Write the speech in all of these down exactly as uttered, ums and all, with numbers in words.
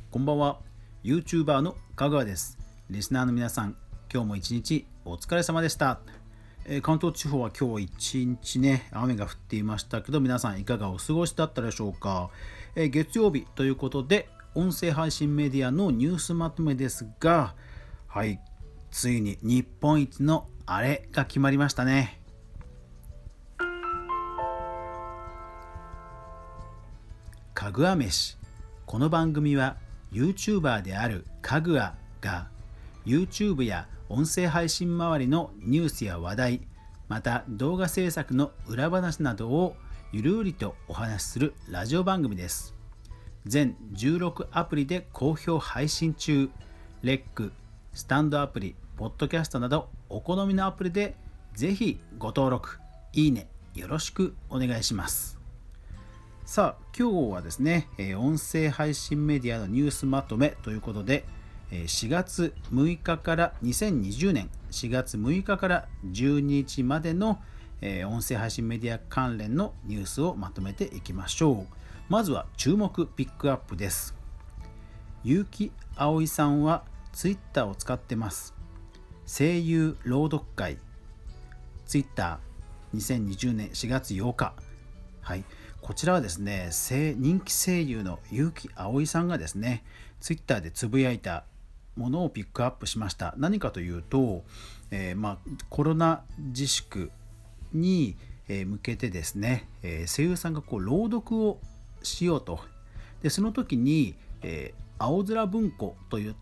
こんばんは。 YouTuber のかぐわです。リスナーの皆さん、今日も一日お疲れ様でした。えー関東地方は今日一日ね雨が降っていましたけど、皆さんいかがお過ごしだったでしょうか。えー月曜日ということで、音声配信メディアのニュースまとめですが、はいついに日本一のあれが決まりましたね。かぐわ飯。この番組は YouTuber であるかぐわが YouTube や音声配信周りのニュースや話題、また動画制作の裏話などをゆるりとお話しするラジオ番組です。全じゅうろくアプリで好評配信中。レック、スタンドアプリ、ポッドキャストなどお好みのアプリでぜひご登録、いいねよろしくお願いします。さあ今日はですね、音声配信メディアのニュースまとめということで、しがつむいかからにせんにじゅうねんしがつむいかからじゅうににちまでの音声配信メディア関連のニュースをまとめていきましょう。まずは注目ピックアップです。結城葵さんはツイッターを使ってます。声優朗読会ツイッターにせんにじゅうねんしがつようか。はい、こちらはですね、人気声優の結城葵さんがですね、ツイッターでつぶやいたものをピックアップしました。何かというと、えーまあ、コロナ自粛に向けてですね、声優さんがこう朗読をしようと。でその時に、えー、青空文庫といって、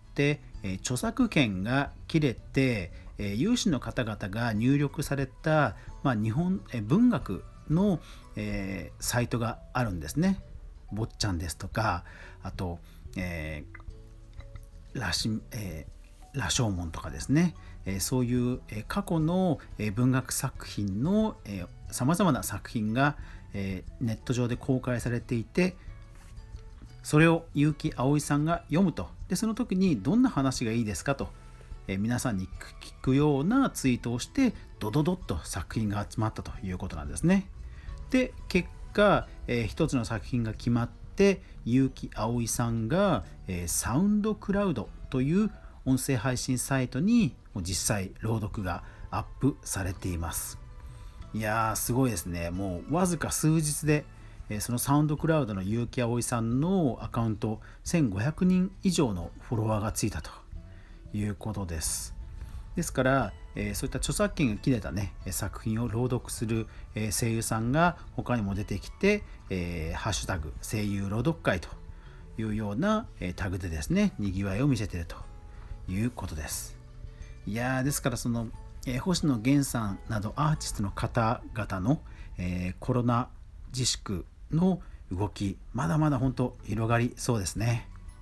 えー、著作権が切れて、えー、有志の方々が入力された、まあ、日本、えー、文学の、えー、サイトがあるんですね。坊ちゃんですとか、あと、えー、羅針、えー、羅生門とかですね、えー、そういう、えー、過去の、えー、文学作品のさまざまな作品が、えー、ネット上で公開されていて、それを結城葵さんが読むと。でその時にどんな話がいいですかと、えー、皆さんに聞くようなツイートをしてドドドッと作品が集まったということなんですね。で結果、えー、一つの作品が決まって結城葵さんが、えー、サウンドクラウドという音声配信サイトに実際朗読がアップされています。いやーすごいですね。もうわずか数日で、えー、そのサウンドクラウドの結城葵さんのアカウントせんごひゃくにん以上のフォロワーがついたということです。ですから、えー、そういった著作権が切れたね作品を朗読する、えー、声優さんが他にも出てきて、えー、ハッシュタグ声優朗読会というような、えー、タグでですねにぎわいを見せているということです。いやーですからその、えー、星野源さんなどアーティストの方々の、えー、コロナ自粛の動きまだまだ本当広がりそうですね。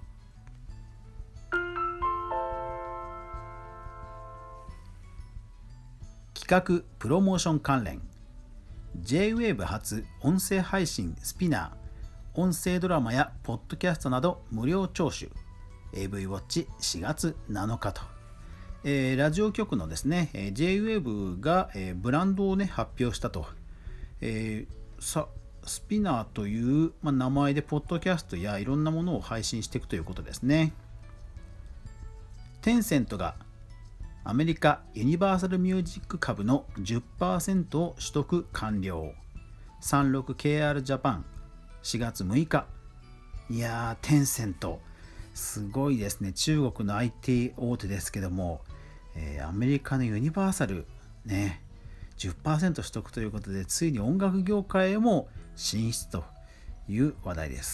企画プロモーション関連 ジェイウェーブ 初音声配信スピナー、音声ドラマやポッドキャストなど無料聴取 エーブイ ウォッチしがつなのかと、えー、ラジオ局のですね ジェイウェーブ が、えー、ブランドをね発表したと、えー、さスピナーという、まあ、名前でポッドキャストやいろんなものを配信していくということですね。テンセントがアメリカユニバーサルミュージック株の じゅっパーセント を取得完了。 さんじゅうろくケーアール ジャパンしがつむいか。いやーテンセントすごいですね。中国の アイティー 大手ですけども、えー、アメリカのユニバーサルね じゅっパーセント 取得ということで、ついに音楽業界へも進出という話題です。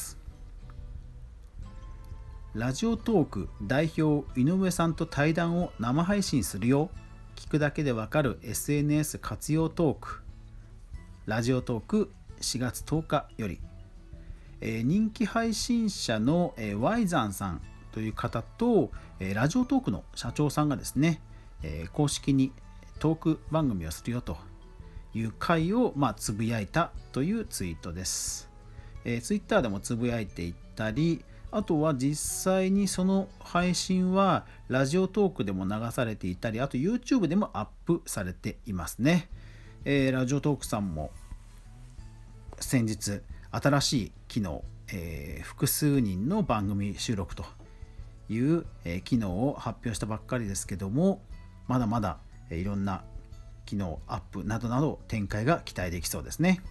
ラジオトーク代表井上さんと対談を生配信するよ。聞くだけでわかる エスエヌエス 活用トーク。ラジオトークしがつとおかより、えー、人気配信者の、えー、ワイザンさんという方と、えー、ラジオトークの社長さんがですね、えー、公式にトーク番組をするよという回を、まあ、つぶやいたというツイートです。えー、ツイッターでもつぶやいていったり、あとは実際にその配信はラジオトークでも流されていたり、あと YouTube でもアップされていますね。えー、ラジオトークさんも先日新しい機能、えー、複数人の番組収録という、えー、機能を発表したばっかりですけども、まだまだ、えー、いろんな機能アップなどなど展開が期待できそうですね。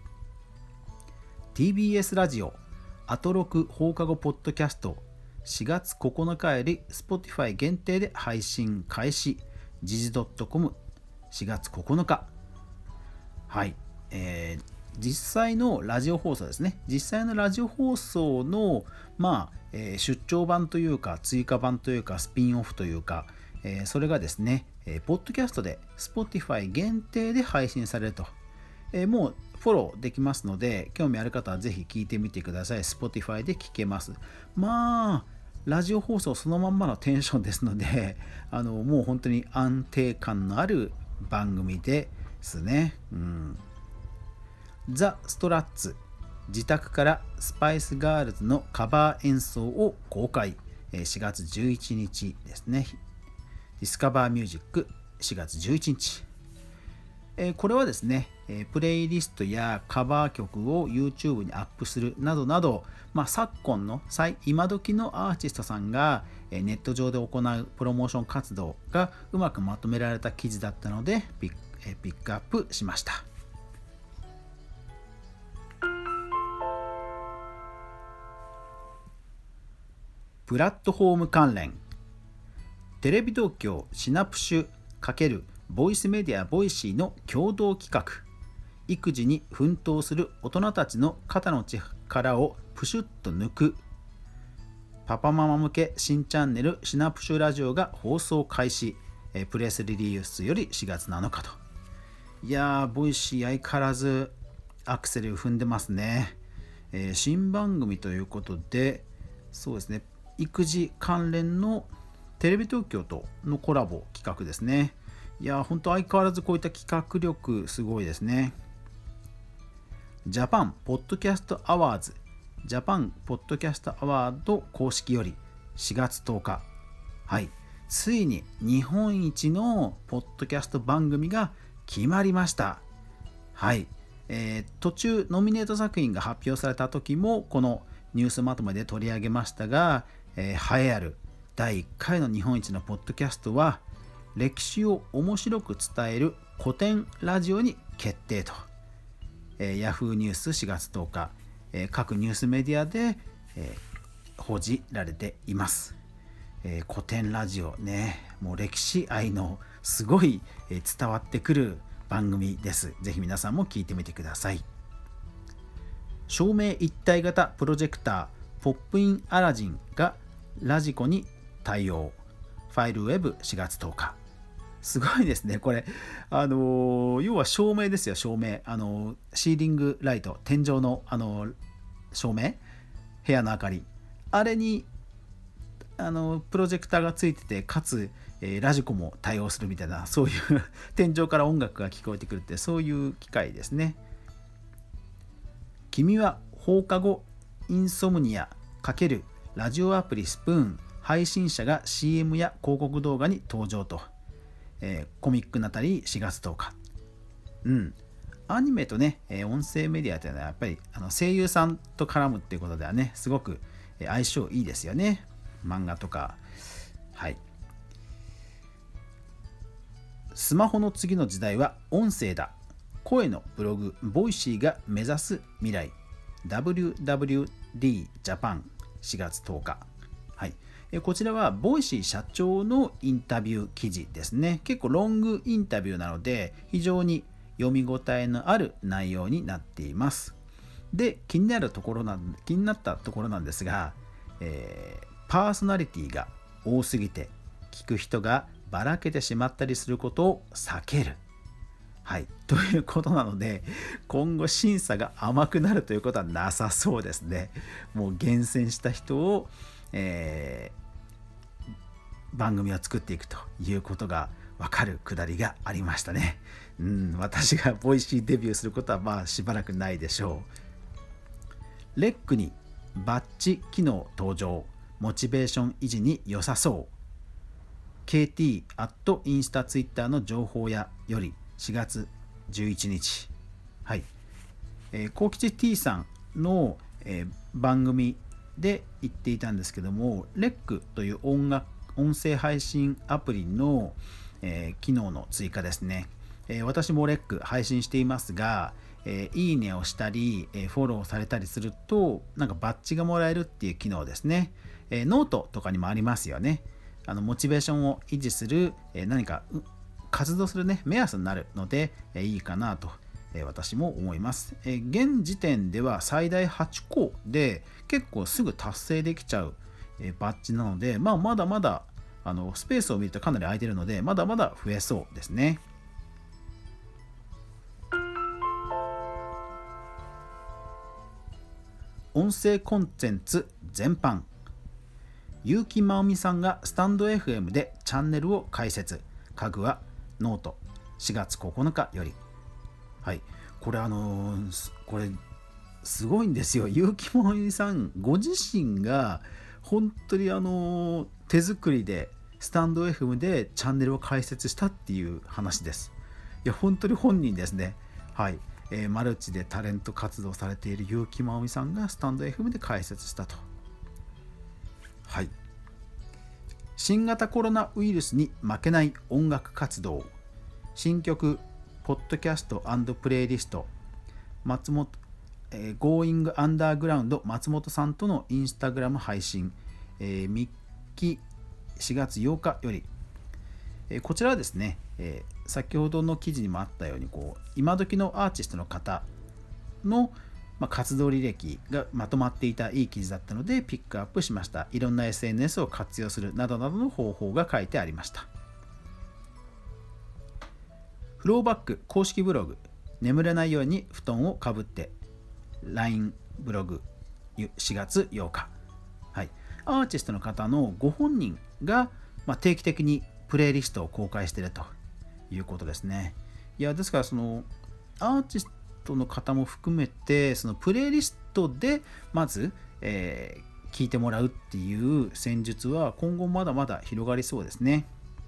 ティービーエス ラジオアトロク放課後ポッドキャストしがつここのかより Spotify 限定で配信開始。時事 .com しがつここのか。はい、えー、実際のラジオ放送ですね。実際のラジオ放送の、まあえー、出張版というか追加版というかスピンオフというか、えー、それがですね、えー、ポッドキャストで Spotify 限定で配信されると、えー、もうフォローできますので、興味ある方はぜひ聞いてみてください。 Spotify で聞けます。まあラジオ放送そのまんまのテンションですので、あのもう本当に安定感のある番組ですね。うん、ザ・ストラッツ自宅からスパイスガールズのカバー演奏を公開。しがつじゅういちにちですね。ディスカバーミュージックしがつじゅういちにち。これはですね、プレイリストやカバー曲を YouTube にアップするなどなど、まあ、昨今の今時のアーティストさんがネット上で行うプロモーション活動がうまくまとめられた記事だったのでピック、ピックアップしました。プラットフォーム関連、テレビ東京シナプシュ×ボイスメディアボイシーの共同企画、育児に奮闘する大人たちの肩の力をプシュッと抜くパパママ向け新チャンネルシナプシュラジオが放送開始。プレスリリースよりしがつなのかと。いやー、ボイシー相変わらずアクセル踏んでますね。えー、新番組ということで、そうですね、育児関連のテレビ東京とのコラボ企画ですね。いやー、本当相変わらずこういった企画力すごいですね。ジャパンポッドキャストアワーズジャパンポッドキャストアワード公式よりしがつとおか、はい、ついに日本一のポッドキャスト番組が決まりました。はい、えー、途中ノミネート作品が発表された時もこのニュースまとめで取り上げましたが、えー、栄えあるだいいっかいの日本一のポッドキャストは歴史を面白く伝える古典ラジオに決定と、えー、ヤフーニュースしがつとおか、えー、各ニュースメディアで、えー、報じられています。えー、古典ラジオね、もう歴史愛のすごい、えー、伝わってくる番組です。ぜひ皆さんも聞いてみてください。照明一体型プロジェクターポップインアラジンがラジコに対応。ファイルウェブしがつとおか。すごいですねこれ。あのー、要は照明ですよ、照明。あのー、シーリングライト、天井の、あのー、照明、部屋の明かり、あれにあのプロジェクターがついてて、かつ、えー、ラジコも対応するみたいな、そういう天井から音楽が聞こえてくるって、そういう機械ですね。君は放課後インソムニア×ラジオアプリスプーン配信者が シーエム や広告動画に登場と、えー、コミックナタリーしがつとおか。うん。アニメとね、えー、音声メディアというのはやっぱりあの声優さんと絡むっていうことではね、すごく相性いいですよね。漫画とか。はい。スマホの次の時代は音声だ。声のブログ、ボイシーが目指す未来。ダブリューダブリューディー ジャパンしがつとおか。はい。こちらはボイシー社長のインタビュー記事ですね。結構ロングインタビューなので、非常に読み応えのある内容になっています。で、気になるところなん、気になったところなんですが、えー、パーソナリティが多すぎて聞く人がばらけてしまったりすることを避ける。はい、ということなので、今後審査が甘くなるということはなさそうですね。もう厳選した人を、えー、番組を作っていくということが分かるくだりがありましたね。うん、私がボイシーデビューすることはまあしばらくないでしょう。レックにバッジ機能登場。モチベーション維持に良さそう。ケーティー アットインスタツイッターの情報やよりしがつじゅういちにち。はい。えー、幸吉 T さんの、えー、番組で言っていたんですけども、レック という音楽音声配信アプリの、えー、機能の追加ですね。えー、私もレック配信していますが、えー、いいねをしたり、えー、フォローされたりするとなんかバッジがもらえるっていう機能ですね。えー、ノートとかにもありますよね。あのモチベーションを維持する、えー、何か活動するね目安になるので、えー、いいかなと、えー、私も思います。えー、現時点では最大はちこで結構すぐ達成できちゃう、えー、バッジなので、まあ、まだまだあのスペースを見るとかなり空いているのでまだまだ増えそうですね。音声コンテンツ全般、結城まおみさんがスタンド エフエム でチャンネルを開設、家具はノート、しがつここのかより。はい、これあのー、これすごいんですよ。結城まおみさんご自身が本当にあのー、手作りでスタンド エフエム でチャンネルを開設したっていう話です。いや本当に本人ですね。はい、えー、マルチでタレント活動されている結城まおみさんがスタンド エフエム で開設したと。はい、新型コロナウイルスに負けない音楽活動、新曲ポッドキャスト&プレイリスト、松本、えー、Going Underground 松本さんとのインスタグラム配信、えー、ミッキしがつようかより。えー、こちらはですね、えー、先ほどの記事にもあったようにこう今時のアーティストの方のまあ、活動履歴がまとまっていたいい記事だったのでピックアップしました。いろんな エスエヌエス を活用するなどなどの方法が書いてありました。フローバック公式ブログ、眠れないように布団をかぶって ライン ブログしがつようか、はい、アーティストの方のご本人が、まあ、定期的にプレイリストを公開しているということですね。いやですからそのアーティストの方も含めてそのプレイリストでまず、えー、聞いてもらうっていう戦術は今後まだまだ広がりそうですね。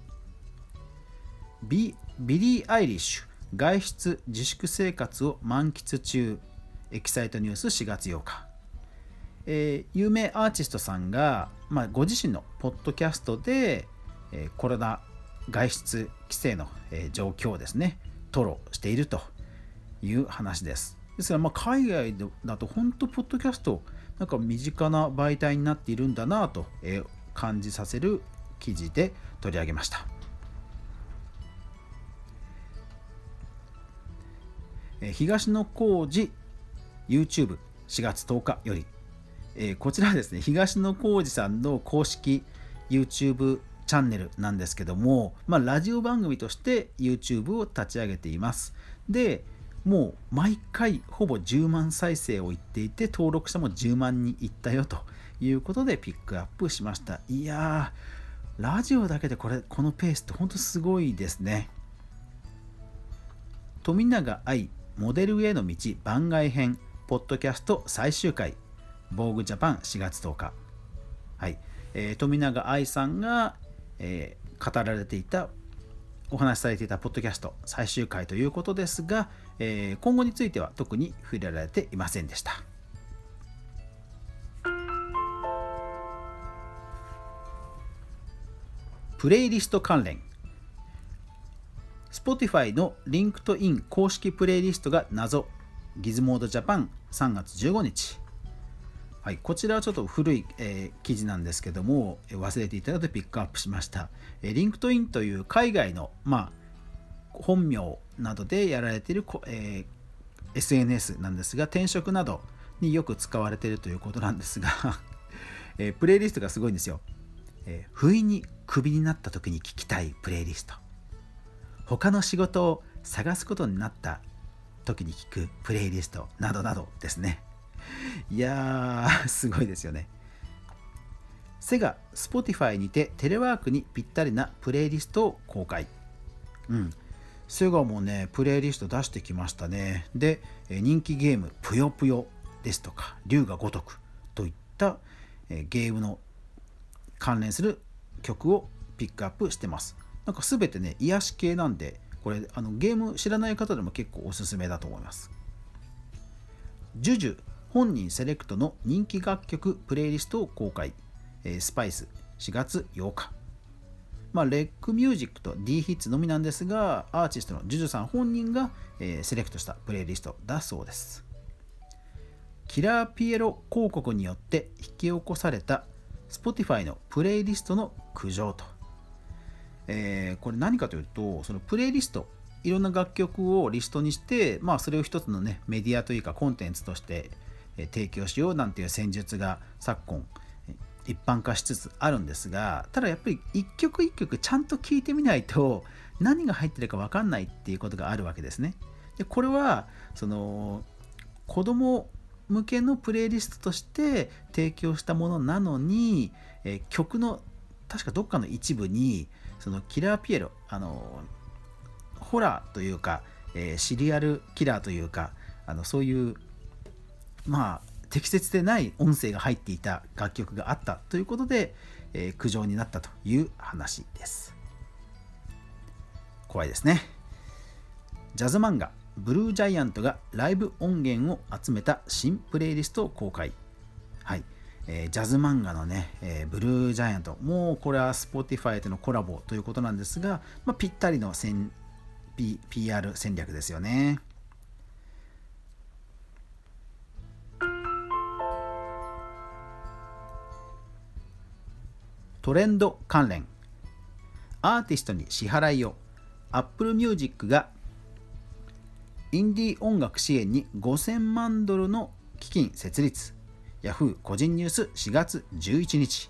ビ, ビリー・アイリッシュ外出自粛生活を満喫中、エキサイトニュースしがつようか、えー、有名アーティストさんが、まあ、ご自身のポッドキャストで、えー、コロナ外出規制の、えー、状況をですね吐露しているという話です。ですからまあ海外だと本当ポッドキャストなんか身近な媒体になっているんだなと感じさせる記事で取り上げました。東野幸治 YouTube しがつとおかより、こちらはですね東野幸治さんの公式 YouTube チャンネルなんですけども、まあ、ラジオ番組として YouTube を立ち上げています。でもう毎回ほぼじゅうまん再生を言っていて登録者もじゅうまんにいったよということでピックアップしました。いやーラジオだけでこれこのペースって本当すごいですね。富永愛モデルへの道番外編ポッドキャスト最終回ボーグジャパンしがつとおか、はい、えー、富永愛さんが、えー、語られていたお話しされていたポッドキャスト最終回ということですが、えー、今後については特に触れられていませんでした。プレイリスト関連、 Spotify の LinkedIn 公式プレイリストが謎、ギズモードジャパンさんがつじゅうごにち、はい、こちらはちょっと古い、えー、記事なんですけども忘れていたのでピックアップしました。えー、LinkedIn という海外の、まあ、本名などでやられている、えー、エスエヌエス なんですが転職などによく使われているということなんですが、えー、プレイリストがすごいんですよ。えー、不意にクビになった時に聞きたいプレイリスト、他の仕事を探すことになった時に聞くプレイリストなどなどですね。いやーすごいですよね。セガ Spotify にてテレワークにぴったりなプレイリストを公開。うん、セガもねプレイリスト出してきましたね。で人気ゲームぷよぷよですとか龍が如くといったゲームの関連する曲をピックアップしてます。なんかすべてね癒し系なんでこれあのゲーム知らない方でも結構おすすめだと思います。ジュジュ本人セレクトの人気楽曲プレイリストを公開。えー、スパイスしがつようか。まあ、レックミュージックと D ヒッツのみなんですが、アーティストのジュジュさん本人が、えー、セレクトしたプレイリストだそうです。キラーピエロ広告によって引き起こされた Spotify のプレイリストの苦情と。えー、これ何かというと、そのプレイリスト、いろんな楽曲をリストにして、まあ、それを一つのね、メディアというかコンテンツとして提供しようなんていう戦術が昨今一般化しつつあるんですが、ただやっぱり一曲一曲ちゃんと聴いてみないと何が入ってるか分かんないっていうことがあるわけですね。でこれはその子供向けのプレイリストとして提供したものなのに、え曲の確かどっかの一部にそのキラーピエロ、あのホラーというか、えー、シリアルキラーというか、あのそういうまあ適切でない音声が入っていた楽曲があったということで、えー、苦情になったという話です。怖いですね。ジャズ漫画ブルージャイアントがライブ音源を集めた新プレイリストを公開。はい、えー、ジャズ漫画のね、えー、ブルージャイアント、もうこれは Spotify とのコラボということなんですが、まあ、ぴったりの戦 P、ピーアール 戦略ですよね。トレンド関連。アーティストに支払いを。 Apple Music がインディー音楽支援にごせんまんドルの基金設立。 Yahoo 個人ニュースしがつじゅういちにち。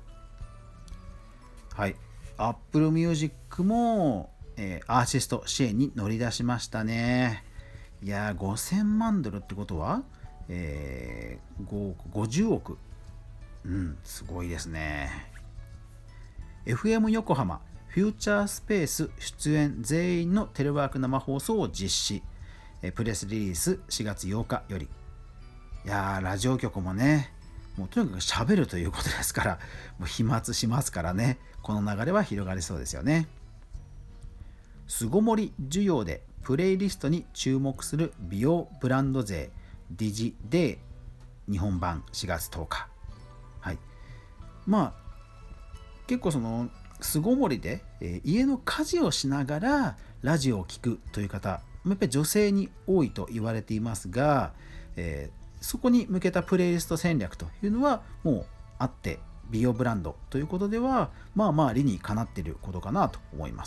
はい、Apple Music も、えー、アーティスト支援に乗り出しましたね。いやー、ごせんまんドルってことは、えー、ごじゅうおく。うん、すごいですね。エフエム 横浜フューチャースペース出演全員のテレワーク生放送を実施。プレスリリースしがつようかより。いやー、ラジオ局もね、もうとにかく喋るということですから、もう飛沫しますからね、この流れは広がりそうですよね。巣ごもり需要でプレイリストに注目する美容ブランド税ディジデー日本版しがつとおか。はい。まあ結構その巣ごもりで、えー、家の家事をしながらラジオを聞くという方、やっぱり女性に多いと言われていますが、えー、そこに向けたプレイリスト戦略というのはもうあって、美容ブランドということではまあまあ理にかなっていることかなと思います。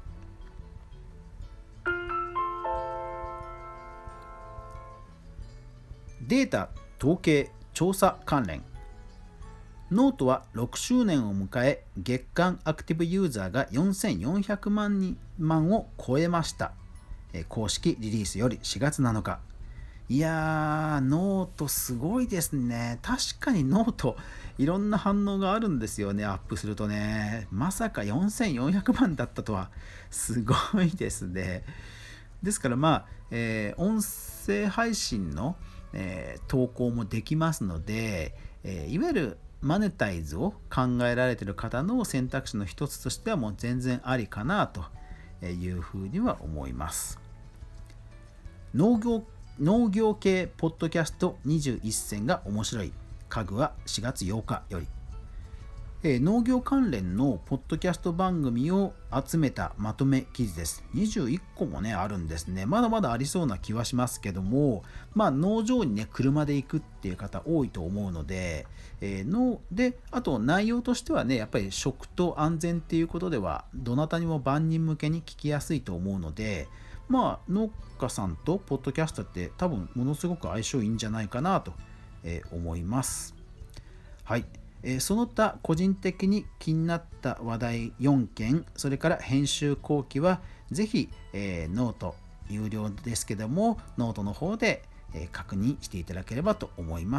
データ統計調査関連。ノートはろくしゅうねんを迎え、月間アクティブユーザーがよんせんよんひゃくまんにん万を超えました。公式リリースよりしがつなのか。いやー、ノートすごいですね。確かにノートいろんな反応があるんですよね。アップするとね、まさかよんせんよんひゃくまんだったとは。すごいですね。ですからまあ、えー、音声配信の、えー、投稿もできますので、えー、いわゆるマネタイズを考えられている方の選択肢の一つとしてはもう全然ありかなというふうには思います。農業、農業系ポッドキャストにじゅういっせんが面白い。家具はしがつようかより。えー、農業関連のポッドキャスト番組を集めたまとめ記事です。にじゅういっこもねあるんですね。まだまだありそうな気はしますけども、まあ農場にね車で行くっていう方多いと思うので、えー、のであと内容としてはね、やっぱり食と安全っていうことではどなたにも万人向けに聞きやすいと思うので、まあ農家さんとポッドキャストって多分ものすごく相性いいんじゃないかなと思います。はい。その他個人的に気になった話題よんけん、それから編集後期はぜひ、えー、ノート有料ですけどもノートの方で、えー、確認していただければと思います。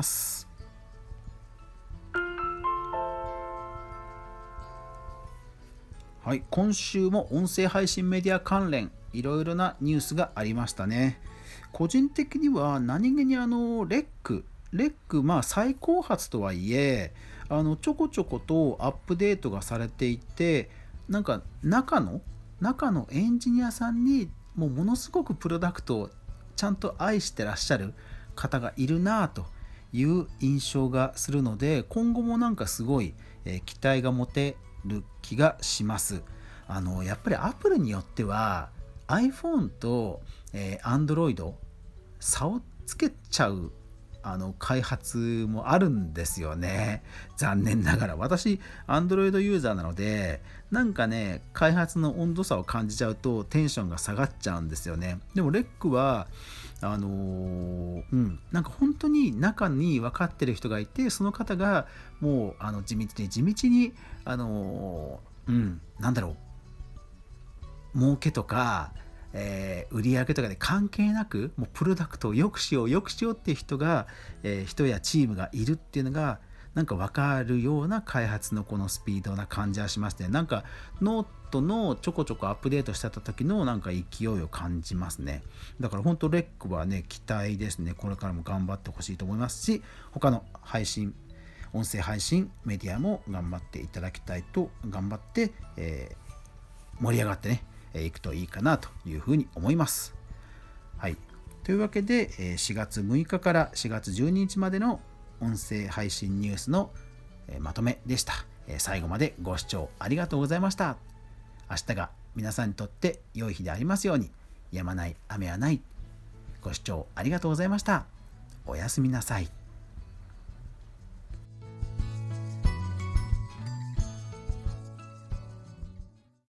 はい、今週も音声配信メディア関連いろいろなニュースがありましたね。個人的には何気にあのレックレックまあ最高発とはいえあのちょこちょことアップデートがされていて、なんか中の中のエンジニアさんにもうものすごくプロダクトをちゃんと愛してらっしゃる方がいるなという印象がするので、今後もなんかすごい、えー期待が持てる気がします。あのやっぱりアプリによっては iPhone と、えー Android 差をつけちゃうあの開発もあるんですよね。残念ながら私 Android ユーザーなので、なんかね開発の温度差を感じちゃうとテンションが下がっちゃうんですよね。でもレックはあのーうんなんか本当に中に分かってる人がいて、その方がもうあの地道に地道にあのーうんなんだろう儲けとか、えー売上とかで関係なく、もうプロダクトを良くしよう良くしようっていう人が、えー人やチームがいるっていうのがなんか分かるような開発のこのスピードな感じはしますね。なんかノートのちょこちょこアップデートしてた時のなんか勢いを感じますね。だから本当レックはね期待ですね。これからも頑張ってほしいと思いますし、他の配信音声配信メディアも頑張っていただきたいと、頑張って、えー盛り上がってねいくといいかなというふうに思います。はい。というわけでえーしがつむいかからしがつじゅうににちまでの音声配信ニュースのえーまとめでした。えー最後までご視聴ありがとうございました。明日が皆さんにとって良い日でありますように。止まない雨はない。ご視聴ありがとうございました。おやすみなさい。